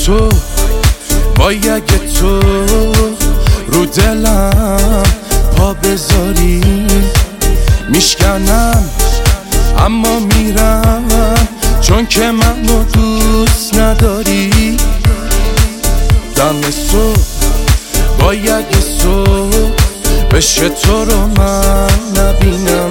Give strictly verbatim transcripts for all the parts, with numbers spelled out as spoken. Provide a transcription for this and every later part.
تو وای اگه تو رو دلم پا بذاری میشکنم اما میرم، چون که منو دوست نداری. دم صبح وای اگه صبح بشه تو رو من نبینم،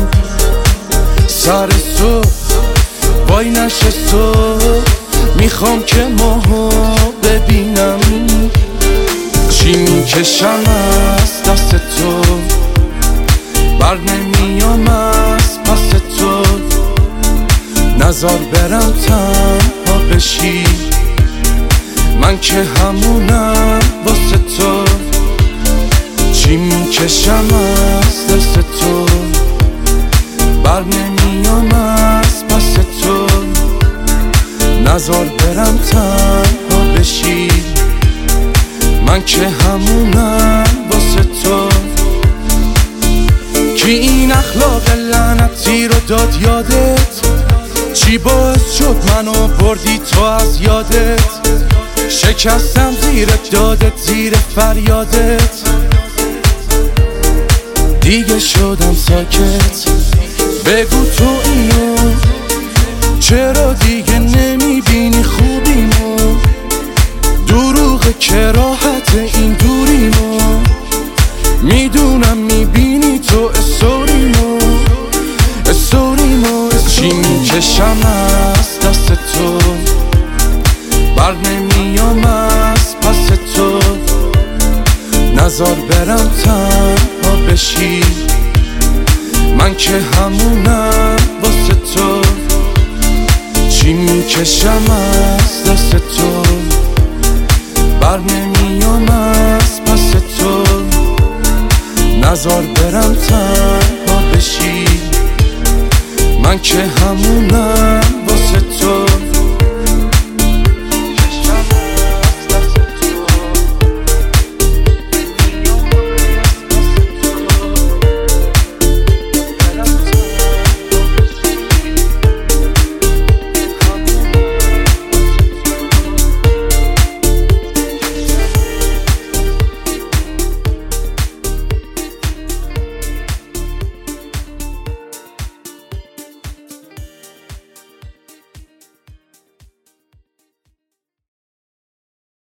سر صبح وای نشه صبح میخوام که ماهو ببینم. چی میکشم از دست تو بر نمیام از پس تو، نزار برم تنها بشی من که همونم واسه تو. چی میکشم از دست تو بر نمیام از پس تو، نزار برم تنها بشی من که همونم واسه تو. کی این اخلاق لعنتی رو داد یادت؟ چی باعث شد منو بردی تو از یادت؟ شکستم زیر دادت، زیر فریادت، دیگه شدم ساکت. بگو تو اینو چرا دیگه نمیبینی خوبیمو؟ دروغه که راحت این دوریمو، میدونم میبینی تو استوریمو استوریمو. چی میکشم از دست تو بر نمیام از پس تو، نزار برم تنها بشی من که همونم واسه تو. چی میکشم از دست تو بر نمیام از پس تو، نزار برم تنها بشی من که همونم واسه تو.